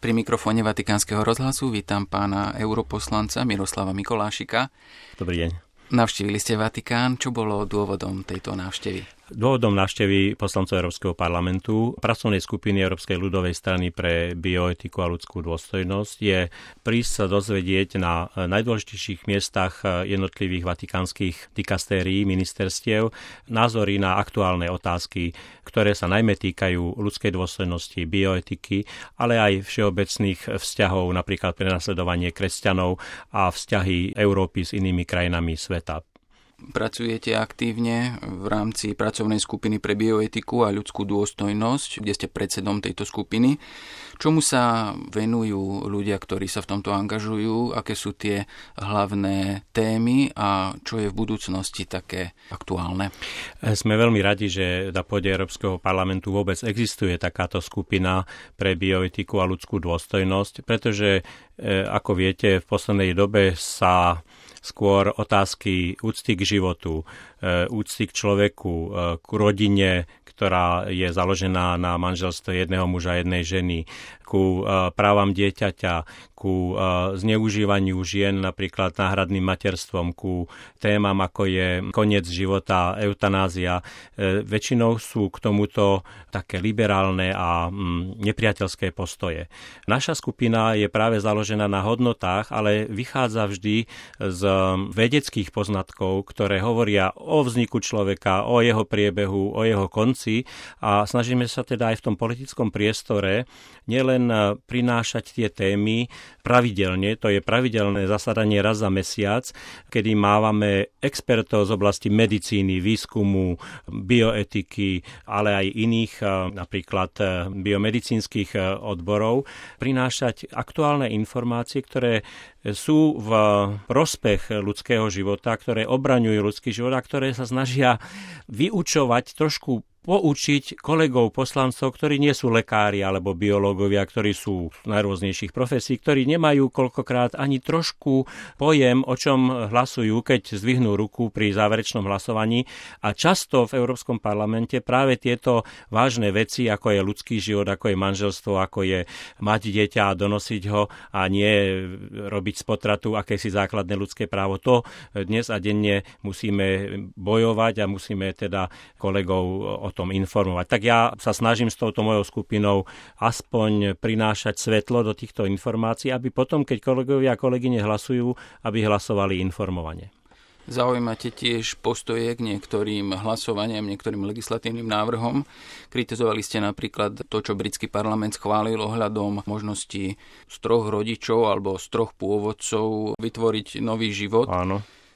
Pri mikrofóne Vatikánskeho rozhlasu vítam pána europoslanca Miroslava Mikolášika. Dobrý deň. Navštívili ste Vatikán. Čo bolo dôvodom tejto návštevy? Dôvodom návštevy poslancov Európskeho parlamentu pracovnej skupiny Európskej ľudovej strany pre bioetiku a ľudskú dôstojnosť je prísť sa dozvedieť na najdôležitejších miestach jednotlivých vatikánskych dikastérií, ministerstiev, názory na aktuálne otázky, ktoré sa najmä týkajú ľudskej dôstojnosti, bioetiky, ale aj všeobecných vzťahov, napríklad prenasledovanie kresťanov a vzťahy Európy s inými krajinami sveta. Pracujete aktívne v rámci pracovnej skupiny pre bioetiku a ľudskú dôstojnosť, kde ste predsedom tejto skupiny. Čomu sa venujú ľudia, ktorí sa v tomto angažujú? Aké sú tie hlavné témy a čo je v budúcnosti také aktuálne? Sme veľmi radi, že na pôde Európskeho parlamentu vôbec existuje takáto skupina pre bioetiku a ľudskú dôstojnosť, pretože, ako viete, v poslednej dobe sa skôr otázky úcty k životu, úcty k človeku, k rodine, ktorá je založená na manželstve jedného muža a jednej ženy, ku právam dieťaťa, ku zneužívaniu žien napríklad náhradným materstvom, ku témam ako je koniec života, eutanázia. Väčšinou sú k tomuto také liberálne a nepriateľské postoje. Naša skupina je práve založená na hodnotách, ale vychádza vždy z vedeckých poznatkov, ktoré hovoria o vzniku človeka, o jeho priebehu, o jeho konci a snažíme sa teda aj v tom politickom priestore nielen prinášať tie témy pravidelne, to je pravidelné zasadanie raz za mesiac, kedy mávame expertov z oblasti medicíny, výskumu, bioetiky, ale aj iných, napríklad biomedicínskych odborov, prinášať aktuálne informácie, ktoré sú v prospech ľudského života, ktoré obraňujú ľudský život a ktoré sa snažia vyučovať trošku poučiť kolegov poslancov, ktorí nie sú lekári alebo biológovia, ktorí sú z najrôznejších profesí, ktorí nemajú koľkokrát ani trošku pojem, o čom hlasujú, keď zdvihnú ruku pri záverečnom hlasovaní. A často v Európskom parlamente práve tieto vážne veci, ako je ľudský život, ako je manželstvo, ako je mať dieťa a donosiť ho a nie robiť z potratu akési základné ľudské právo, to dnes a denne musíme bojovať a musíme teda kolegov o tom informovať. Tak ja sa snažím s touto mojou skupinou aspoň prinášať svetlo do týchto informácií, aby potom, keď kolegovia a kolegyne hlasujú, aby hlasovali informovane. Zaujímate tiež postoje k niektorým hlasovaniam, niektorým legislatívnym návrhom. Kritizovali ste napríklad to, čo britský parlament schválil ohľadom možnosti z 3 rodičov alebo z 3 pôvodcov vytvoriť nový život. Áno.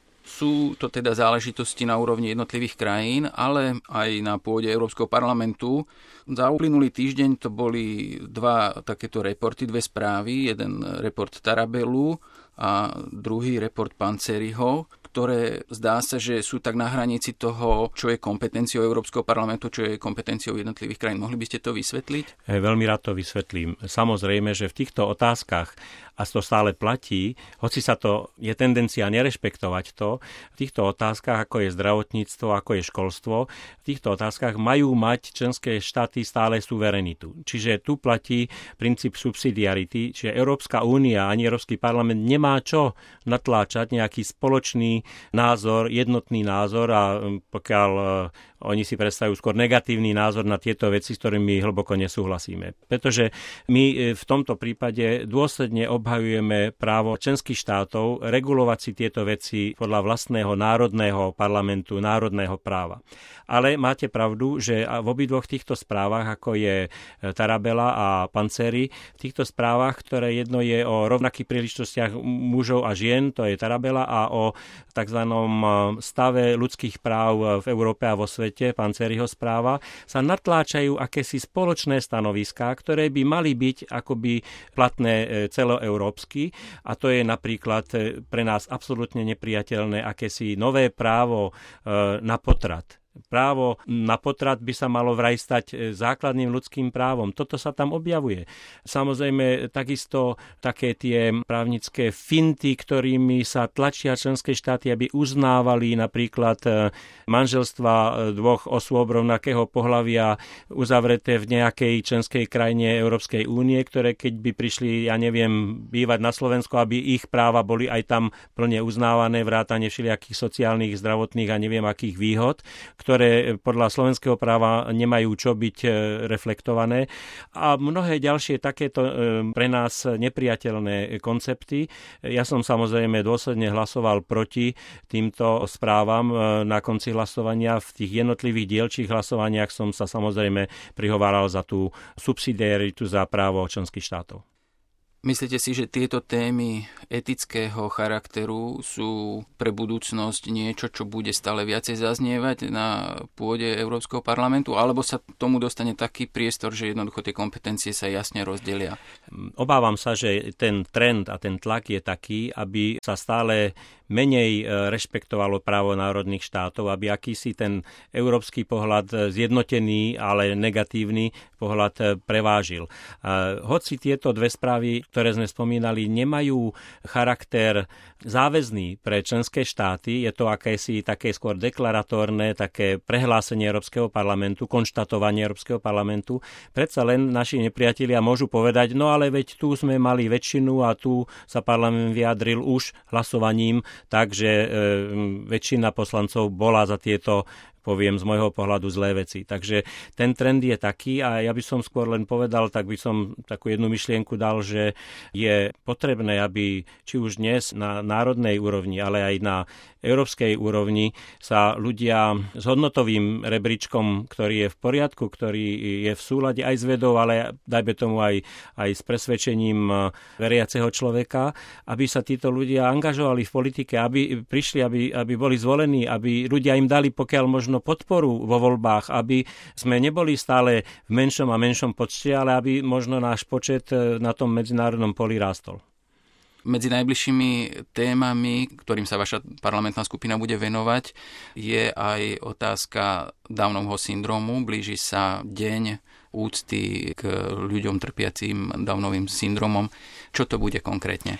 Sú to teda záležitosti na úrovni jednotlivých krajín, ale aj na pôde Európskeho parlamentu. Za uplynulý týždeň to boli 2 takéto reporty, 2 správy. Jeden report Tarabellu a druhý report Panzeriho, ktoré zdá sa, že sú tak na hranici toho, čo je kompetenciou Európskeho parlamentu, čo je kompetenciou jednotlivých krajín. Mohli by ste to vysvetliť? Veľmi rád to vysvetlím. Samozrejme, že v týchto otázkach, a to stále platí, hoci sa to je tendencia nerešpektovať to, v týchto otázkach, ako je zdravotníctvo, ako je školstvo, v týchto otázkach majú mať členské štáty stále suverenitu. Čiže tu platí princíp subsidiarity, čiže Európska únia ani Európsky parlament nemá čo natláčať nejaký spoločný názor, jednotný názor a pokiaľ oni si predstavujú skôr negatívny názor na tieto veci, s ktorými hlboko nesúhlasíme. Pretože my v tomto prípade dôsledne obhajujeme právo členských štátov regulovať si tieto veci podľa vlastného národného parlamentu, národného práva. Ale máte pravdu, že v obidvoch týchto správach, ako je Tarabella a Panzeri, v týchto správach, ktoré jedno je o rovnakých príležitostiach mužov a žien, to je Tarabella, a o tzv. Stave ľudských práv v Európe a vo svete, Panzeriho správa, sa natláčajú akési spoločné stanoviská, ktoré by mali byť akoby platné celoeurópsky, a to je napríklad pre nás absolútne nepriateľné akési nové právo na potrat. Právo na potrat by sa malo vraj stať základným ľudským právom. Toto sa tam objavuje. Samozrejme, takisto také tie právnické finty, ktorými sa tlačia členské štáty, aby uznávali napríklad manželstva dvoch osôb rovnakého pohlavia uzavreté v nejakej členskej krajine Európskej únie, ktoré keď by prišli, bývať na Slovensku, aby ich práva boli aj tam plne uznávané, vrátane všelijakých sociálnych, zdravotných a neviem akých výhod, ktoré podľa slovenského práva nemajú čo byť reflektované. A mnohé ďalšie takéto pre nás nepriateľné koncepty. Ja som samozrejme dôsledne hlasoval proti týmto správam na konci hlasovania. V tých jednotlivých dielčích hlasovaniach som sa samozrejme prihováral za tú subsidiaritu, za právo členských štátov. Myslíte si, že tieto témy etického charakteru sú pre budúcnosť niečo, čo bude stále viacej zaznievať na pôde Európskeho parlamentu, alebo sa tomu dostane taký priestor, že jednoducho tie kompetencie sa jasne rozdelia? Obávam sa, že ten trend a ten tlak je taký, aby sa stále menej rešpektovalo právo národných štátov, aby akýsi ten európsky pohľad zjednotený, ale negatívny pohľad prevážil. Hoci tieto dve správy, ktoré sme spomínali, nemajú charakter záväzný pre členské štáty, je to akési také skôr deklaratórne, také prehlásenie Európskeho parlamentu, konštatovanie Európskeho parlamentu, predsa len naši nepriatelia môžu povedať, no ale veď tu sme mali väčšinu a tu sa parlament vyjadril už hlasovaním, takže väčšina poslancov bola za tieto, poviem z môjho pohľadu, zlé veci. Takže ten trend je taký a ja by som skôr len povedal, tak by som takú jednu myšlienku dal, že je potrebné, aby či už dnes na národnej úrovni, ale aj na európskej úrovni sa ľudia s hodnotovým rebríčkom, ktorý je v poriadku, ktorý je v súlade aj s vedou, ale dajme tomu aj s presvedčením veriaceho človeka, aby sa títo ľudia angažovali v politike, aby prišli, aby boli zvolení, aby ľudia im dali pokiaľ možno podporu vo voľbách, aby sme neboli stále v menšom a menšom počte, ale aby možno náš počet na tom medzinárodnom poli rástol. Medzi najbližšími témami, ktorým sa vaša parlamentná skupina bude venovať, je aj otázka Downovho syndromu. Blíži sa deň úcty k ľuďom trpiacim Downovým syndromom. Čo to bude konkrétne?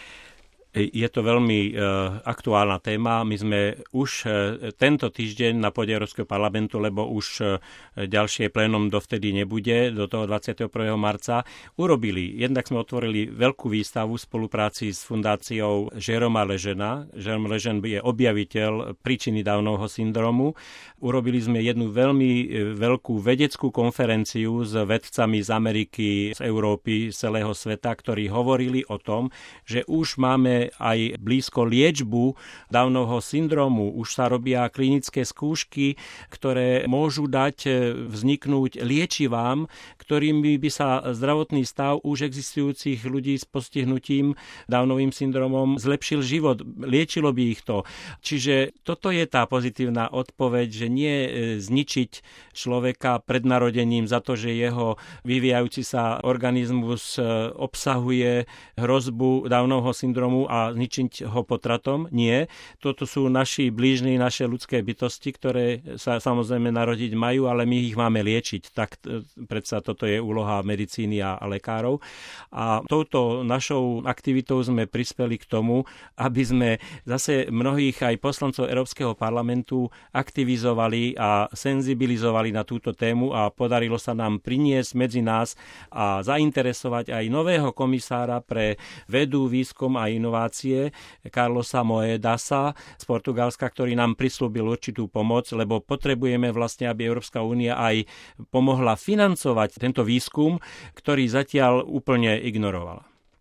Je to veľmi aktuálna téma. My sme už tento týždeň na pôde Európskeho parlamentu, lebo už ďalšie plénum dovtedy nebude, do toho 21. marca, urobili. Jednak sme otvorili veľkú výstavu v spolupráci s fundáciou Jérôma Legena. Jérôme Lejeune je objaviteľ príčiny Downovho syndromu. Urobili sme jednu veľmi veľkú vedeckú konferenciu s vedcami z Ameriky, z Európy, z celého sveta, ktorí hovorili o tom, že už máme aj blízko liečbu Downovho syndromu. Už sa robia klinické skúšky, ktoré môžu dať vzniknúť liečivám, ktorými by sa zdravotný stav už existujúcich ľudí s postihnutím Downovým syndromom zlepšil život. Liečilo by ich to. Čiže toto je tá pozitívna odpoveď, že nie zničiť človeka pred narodením za to, že jeho vyvíjajúci sa organizmus obsahuje hrozbu Downovho syndromu a zničiť ho potratom. Nie. Toto sú naši blížni, naše ľudské bytosti, ktoré sa samozrejme narodiť majú, ale my ich máme liečiť. Tak predsa toto je úloha medicíny a lekárov. A touto našou aktivitou sme prispeli k tomu, aby sme zase mnohých aj poslancov Európskeho parlamentu aktivizovali a senzibilizovali na túto tému a podarilo sa nám priniesť medzi nás a zainteresovať aj nového komisára pre vedu, výskum a inovácie Carlosa Moedasa z Portugalska, ktorý nám prislúbil určitú pomoc, lebo potrebujeme vlastne, aby Európska únia aj pomohla financovať tento výskum, ktorý zatiaľ úplne ignorovala.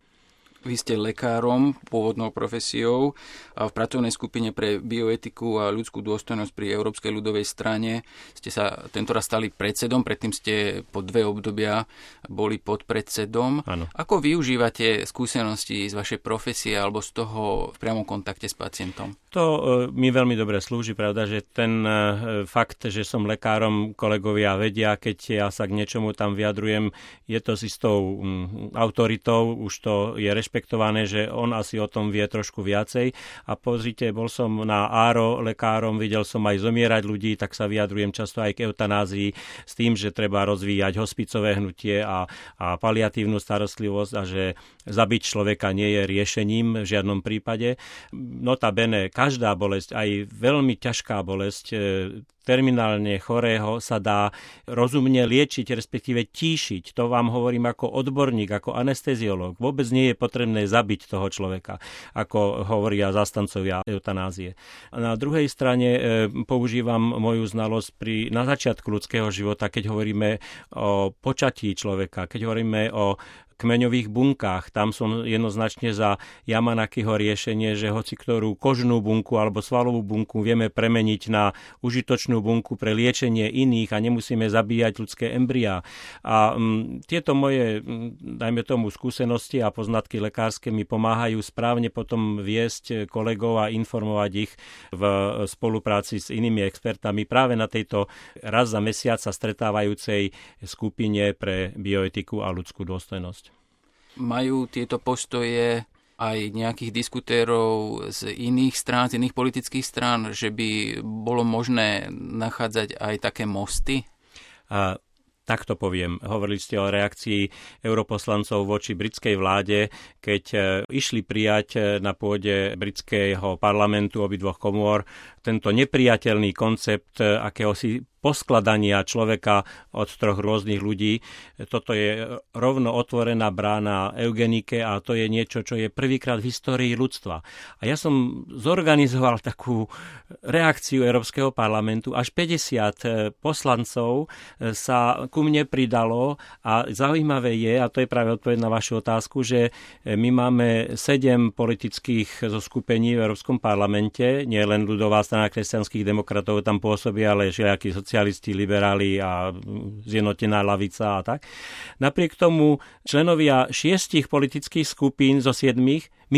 Vy ste lekárom, pôvodnou profesiou a v pracovnej skupine pre bioetiku a ľudskú dôstojnosť pri Európskej ľudovej strane ste sa tentoraz stali predsedom, predtým ste po 2 obdobia boli podpredsedom. Áno. Ako využívate skúsenosti z vašej profesie alebo z toho v priamom kontakte s pacientom? To mi veľmi dobre slúži, pravda, že ten fakt, že som lekárom, kolegovia vedia, keď ja sa k niečomu tam vyjadrujem, je to s istou autoritou, už to je rešpektované rešpektované, že on asi o tom vie trošku viacej. A pozrite, bol som na áro lekárom, videl som aj zomierať ľudí, tak sa vyjadrujem často aj k eutanázii s tým, že treba rozvíjať hospicové hnutie a paliatívnu starostlivosť a že zabiť človeka nie je riešením v žiadnom prípade. Notabene, každá bolesť, aj veľmi ťažká bolesť terminálne chorého sa dá rozumne liečiť, respektíve tíšiť. To vám hovorím ako odborník, ako anesteziológ. Vôbec nie je potrebné zabiť toho človeka, ako hovoria zastancovia eutanázie. A na druhej strane používam moju znalosť na začiatku ľudského života, keď hovoríme o počatí človeka, keď hovoríme o kmeňových bunkách. Tam som jednoznačne za Yamanakiho riešenie, že hoci ktorú kožnú bunku alebo svalovú bunku vieme premeniť na užitočnú bunku pre liečenie iných a nemusíme zabíjať ľudské embryá. A tieto moje, dajme tomu, skúsenosti a poznatky lekárske mi pomáhajú správne potom viesť kolegov a informovať ich v spolupráci s inými expertami práve na tejto raz za mesiac sa stretávajúcej skupine pre bioetiku a ľudskú dôstojnosť. Majú tieto postoje aj nejakých diskutérov z iných strán, z iných politických strán, že by bolo možné nachádzať aj také mosty? Tak to poviem. Hovorili ste o reakcii europoslancov voči britskej vláde, keď išli prijať na pôde britského parlamentu obidvoch komôr tento nepriateľný koncept akéhosi poskladania človeka od troch rôznych ľudí. Toto je rovno otvorená brána eugenike a to je niečo, čo je prvýkrát v histórii ľudstva. A ja som zorganizoval takú reakciu Európskeho parlamentu. Až 50 poslancov sa ku mne pridalo a zaujímavé je, a to je práve odpoveď na vašu otázku, že my máme 7 politických zoskupení v Európskom parlamente, nie len ľudová strana kresťanských demokratov tam pôsobia, ale všelijakí socialisti, liberáli a zjednotená lavica a tak. Napriek tomu členovia 6 politických skupín zo 7 my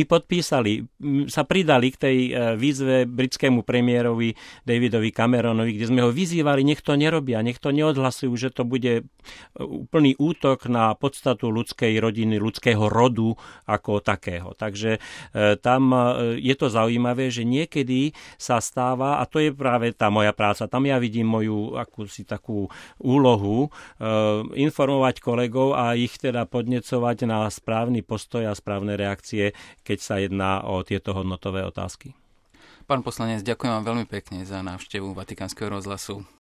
sa pridali k tej výzve britskému premiérovi Davidovi Cameronovi, kde sme ho vyzývali, nech to nerobia, nech to neodhlasujú, že to bude úplný útok na podstatu ľudskej rodiny, ľudského rodu ako takého. Takže tam je to zaujímavé, že niekedy sa stáva, a to je práve tá moja práca, tam ja vidím moju akúsi takú úlohu, informovať kolegov a ich teda podnecovať na správny postoj a správne reakcie, keď sa jedná o tieto hodnotové otázky. Pán poslanec, ďakujem vám veľmi pekne za návštevu Vatikánskeho rozhlasu.